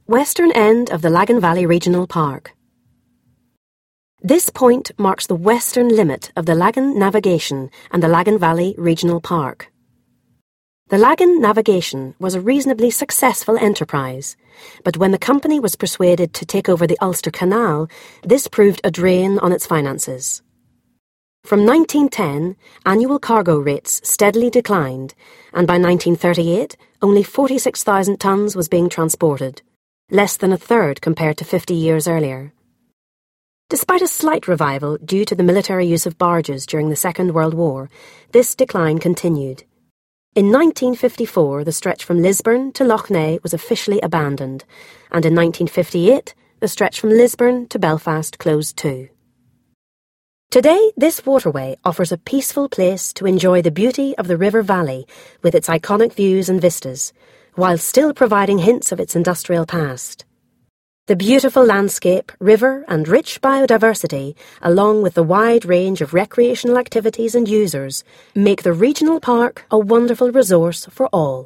Western end of the Lagan Valley Regional Park. This point marks the western limit of the Lagan Navigation and the Lagan Valley Regional Park. The Lagan Navigation was a reasonably successful enterprise, but when the company was persuaded to take over the Ulster Canal, this proved a drain on its finances. From 1910, annual cargo rates steadily declined, and by 1938, only 46,000 tonnes was being transported, less than a third compared to 50 years earlier. Despite a slight revival due to the military use of barges during the Second World War, this decline continued. In 1954, the stretch from Lisburn to Lough Neagh was officially abandoned, and in 1958, the stretch from Lisburn to Belfast closed too. Today, this waterway offers a peaceful place to enjoy the beauty of the river valley with its iconic views and vistas, while still providing hints of its industrial past. The beautiful landscape, river and rich biodiversity, along with the wide range of recreational activities and users, make the regional park a wonderful resource for all.